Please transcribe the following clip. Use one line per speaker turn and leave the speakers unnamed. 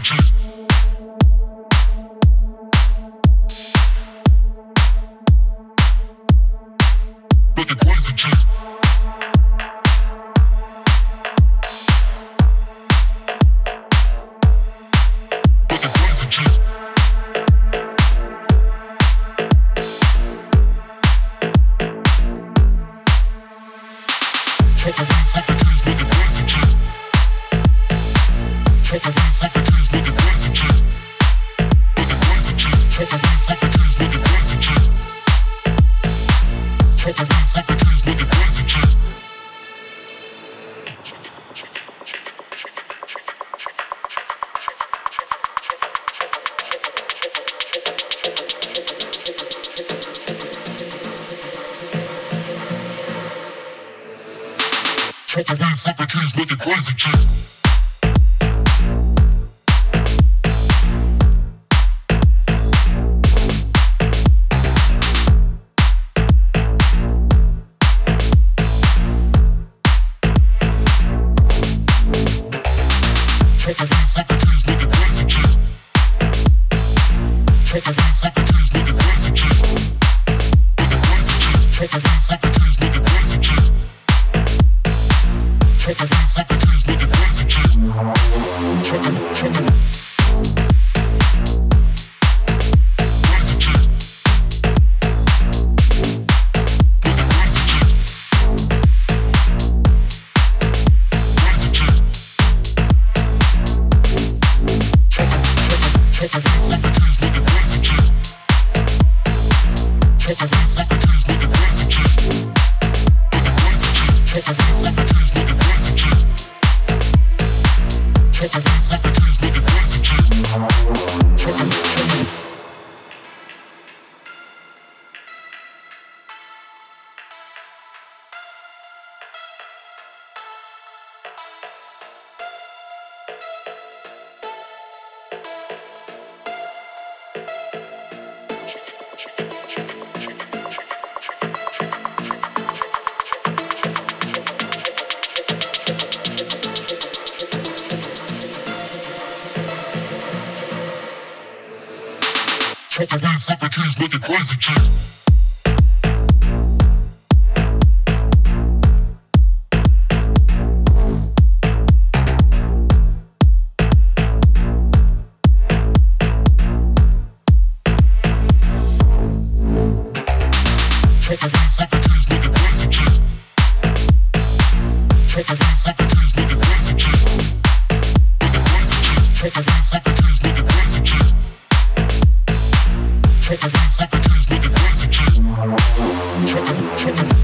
Check the weed, flip the keys, make it crazy, G. Check the weed, flip the keys, make it crazy, G. Check the weed, flip the keys, make it crazy, G. Make it crazy, G. Check the weed, flip the keys, make it crazy, G. Check the weed, flip the keys, make it crazy, G. Check it, check it. Check the weed, flip the keys, make it crazy, G. Check the weed, flip the keys, make it crazy, G. Check the weed, flip the keys, make it crazy, G. Make it crazy, G. Check the weed, flip the keys, make it crazy, G. Check the weed, flip the keys, make it crazy, G. Check it, check it.